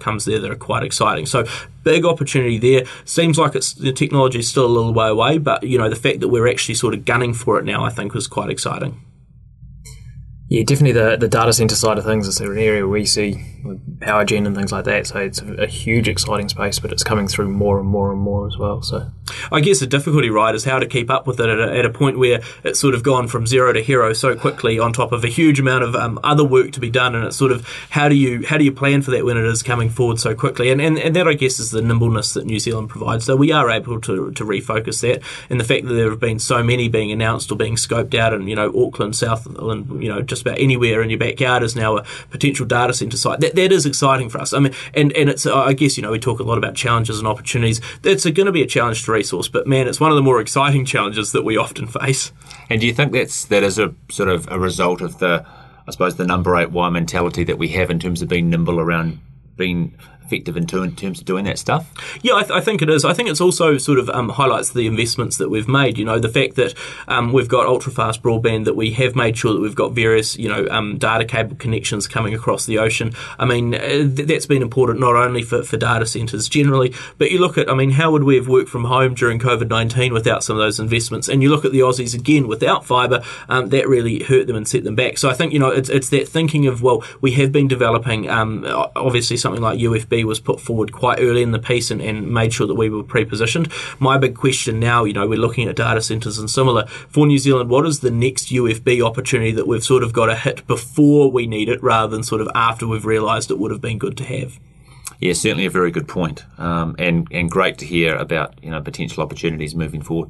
that are quite exciting. So big opportunity there. Seems like it's the technology is still a little way away, but you know the fact that we're actually sort of gunning for it now, I think, was quite exciting. Yeah, definitely the, the data centre side of things is an area we see with power gen and things like that. So it's a, a huge, exciting space, but it's coming through more and more and more as well. So I guess the difficulty, right, is how to keep up with it at a, at a point where it's sort of gone from zero to hero so quickly, on top of a huge amount of um, other work to be done. And it's sort of how do you how do you plan for that when it is coming forward so quickly? And and, and that, I guess, is the nimbleness that New Zealand provides. So we are able to to refocus that, and the fact that there have been so many being announced or being scoped out, and you know Auckland, Southland, you know just about anywhere in your backyard is now a potential data centre site. That that is exciting for us. I mean, and, and it's I guess you know we talk a lot about challenges and opportunities. That's going to be a challenge to resource, but man, it's one of the more exciting challenges that we often face. And do you think that's that is a sort of a result of the, I suppose, the number eight wire mentality that we have in terms of being nimble around being effective in, in terms of doing that stuff? Yeah, I, th- I think it is. I think it's also sort of um, highlights the investments that we've made. You know, the fact that um, we've got ultra-fast broadband, that we have made sure that we've got various, you know, um, data cable connections coming across the ocean. I mean, uh, th- that's been important not only for, for data centres generally, but you look at, I mean, how would we have worked from home during COVID nineteen without some of those investments? And you look at the Aussies again, without fibre, um, that really hurt them and set them back. So I think, you know, it's, it's that thinking of, well, we have been developing, um, obviously something like U F B was put forward quite early in the piece and, and made sure that we were pre-positioned. My big question now, you know, we're looking at data centres and similar. For New Zealand, what is the next U F B opportunity that we've sort of got to hit before we need it, rather than sort of after we've realised it would have been good to have? Yeah, certainly a very good point, um, and and great to hear about you know potential opportunities moving forward.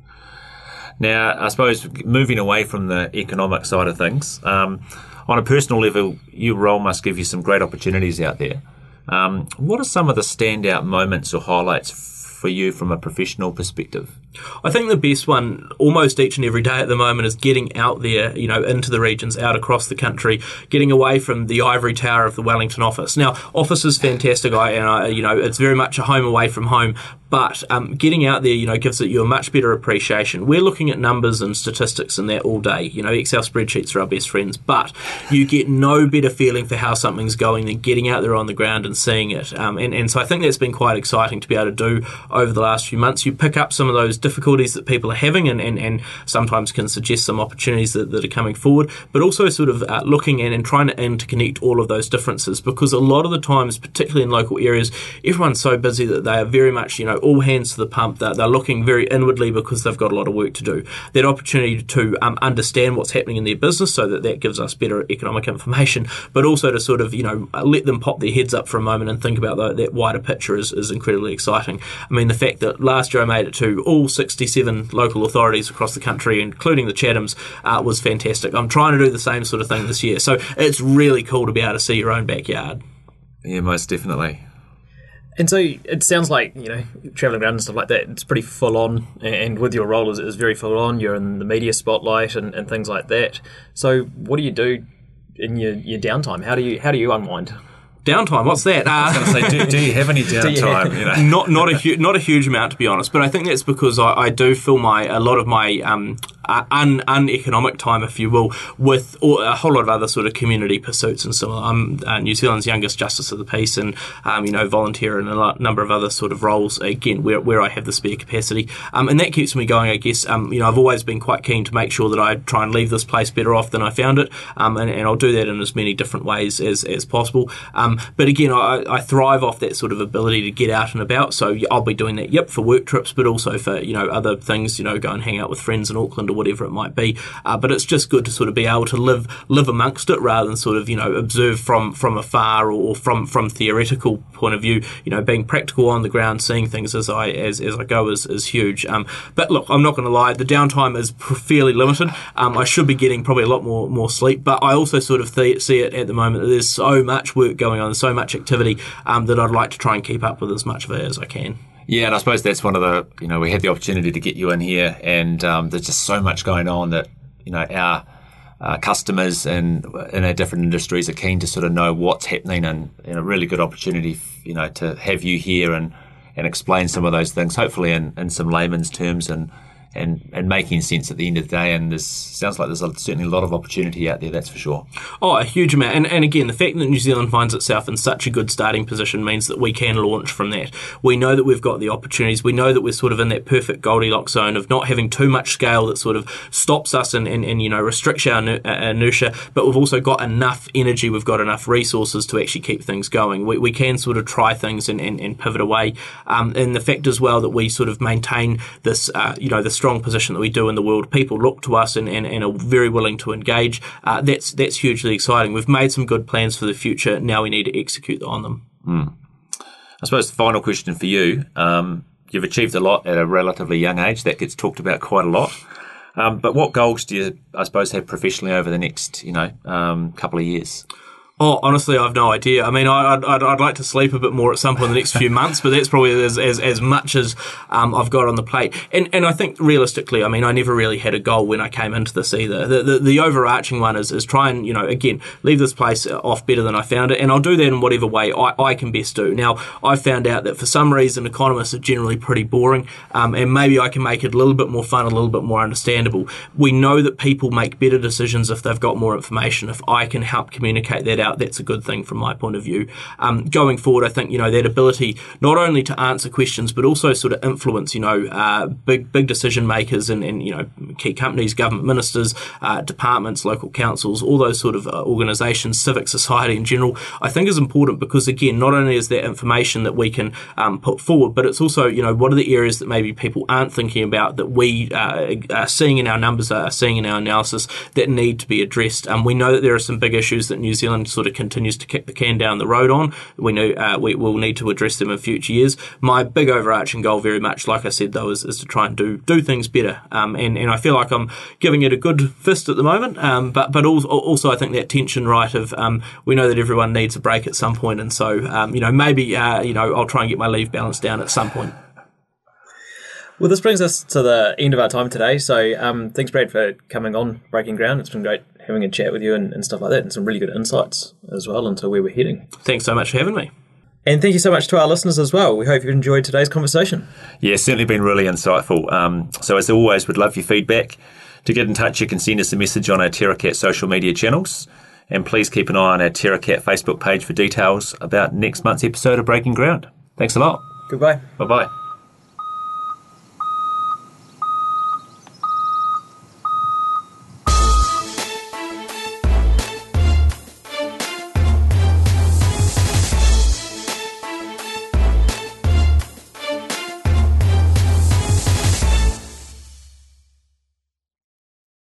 Now, I suppose moving away from the economic side of things, um, on a personal level, your role must give you some great opportunities out there. Um, what are some of the standout moments or highlights for you from a professional perspective? I think the best one almost each and every day at the moment is getting out there, you know, into the regions, out across the country, getting away from the ivory tower of the Wellington office. Now, office is fantastic, I, and I, you know, it's very much a home away from home, but um, getting out there, you know, gives it you a much better appreciation. We're looking at numbers and statistics and that all day. You know, Excel spreadsheets are our best friends, but you get no better feeling for how something's going than getting out there on the ground and seeing it. Um, and, and so I think that's been quite exciting to be able to do over the last few months. You pick up some of those difficulties that people are having and, and, and sometimes can suggest some opportunities that, that are coming forward, but also sort of uh, looking at and trying to interconnect all of those differences, because a lot of the times, particularly in local areas, everyone's so busy that they are very much, you know, all hands to the pump. They're, they're looking very inwardly because they've got a lot of work to do. That opportunity to um, understand what's happening in their business, so that that gives us better economic information, but also to sort of, you know, let them pop their heads up for a moment and think about the, that wider picture is, is incredibly exciting. I mean, the fact that last year I made it to all sixty-seven local authorities across the country, including the Chathams, uh, was fantastic. I'm trying to do the same sort of thing this year. So it's really cool to be able to see your own backyard. Yeah, most definitely. And so it sounds like, you know, travelling around and stuff like that, it's pretty full on, and with your role is, is very full on. You're in the media spotlight and, and things like that. So what do you do in your, your downtime? How do you how do you unwind? Downtime, what's that? Uh, I was going to say, do, do you have any downtime? You, you know? Not not a hu- not a huge amount, to be honest. But I think that's because I, I do fill my a lot of my um, uh, un uneconomic time, if you will, with a whole lot of other sort of community pursuits and so on. I'm uh, New Zealand's youngest Justice of the Peace, and um, you know, volunteer in a lot, number of other sort of roles. Again, where where I have the spare capacity, um, and that keeps me going. I guess um, you know, I've always been quite keen to make sure that I try and leave this place better off than I found it, um, and, and I'll do that in as many different ways as as possible. Um, but again, I I thrive off that sort of ability to get out and about, so I'll be doing that, yep, for work trips, but also for, you know, other things, you know, go and hang out with friends in Auckland or whatever it might be. Uh, but it's just good to sort of be able to live live amongst it, rather than sort of, you know, observe from from afar, or from from theoretical point of view. You know, being practical on the ground, seeing things as I as, as I go is, is huge. Um, but look, I'm not going to lie, the downtime is fairly limited. Um, I should be getting probably a lot more more sleep, but I also sort of th- see it at the moment that there's so much work going on, so much activity, um, that I'd like to try and keep up with as much of it as I can. Yeah, and I suppose that's one of the, you know, we had the opportunity to get you in here, and um, there's just so much going on that, you know, our uh, customers and in our different industries are keen to sort of know what's happening, and, and a really good opportunity, you know, to have you here and, and explain some of those things, hopefully in, in some layman's terms, and and, and making sense at the end of the day. And this sounds like there's a, certainly a lot of opportunity out there, that's for sure. Oh, a huge amount. And, and again, the fact that New Zealand finds itself in such a good starting position means that we can launch from that. We know that we've got the opportunities. We know that we're sort of in that perfect Goldilocks zone of not having too much scale that sort of stops us and, and, and you know, restricts our inertia, but we've also got enough energy, we've got enough resources to actually keep things going. We, we can sort of try things and, and, and pivot away. Um, and the fact as well that we sort of maintain this, uh, you know, the strong position that we do in the world. People look to us and, and, and are very willing to engage. Uh, that's that's hugely exciting. We've made some good plans for the future. Now we need to execute on them. Mm. I suppose the final question for you, um, you've achieved a lot at a relatively young age. That gets talked about quite a lot. Um, but what goals do you, I suppose, have professionally over the next, you know, um, couple of years? Oh, honestly, I've no idea. I mean, I'd, I'd, I'd like to sleep a bit more at some point in the next few months, but that's probably as as, as much as um, I've got on the plate. And and I think realistically, I mean, I never really had a goal when I came into this either. The the, the overarching one is, is try and, you know, again, leave this place off better than I found it, and I'll do that in whatever way I, I can best do. Now, I've found out that for some reason, economists are generally pretty boring, um, and maybe I can make it a little bit more fun, a little bit more understandable. We know that people make better decisions if they've got more information. If I can help communicate that out, that's a good thing from my point of view. Um, going forward, I think, you know, that ability not only to answer questions, but also sort of influence, you know, uh, big big decision makers and, and, you know, key companies, government ministers, uh, departments, local councils, all those sort of uh, organisations, civic society in general, I think is important because, again, not only is that information that we can um, put forward, but it's also, you know, what are the areas that maybe people aren't thinking about that we uh, are seeing in our numbers, are seeing in our analysis that need to be addressed. Um, we know that there are some big issues that New Zealand sort of continues to kick the can down the road on. We know uh, we will need to address them in future years. My big overarching goal, very much, like I said, though, is, is to try and do do things better. Um, and, and I feel like I'm giving it a good fist at the moment. Um, but but also, also I think that tension, right, of um, we know that everyone needs a break at some point, and so um, you know maybe uh, you know I'll try and get my leave balance down at some point. Well, this brings us to the end of our time today. So um, thanks, Brad, for coming on Breaking Ground. It's been great having a chat with you and, and stuff like that, and some really good insights as well into where we're heading. Thanks so much for having me. And thank you so much to our listeners as well. We hope you enjoyed today's conversation. Yeah, certainly been really insightful. Um, so as always, we'd love your feedback. To get in touch, you can send us a message on our TerraCat social media channels. And please keep an eye on our TerraCat Facebook page for details about next month's episode of Breaking Ground. Thanks a lot. Goodbye. Bye-bye.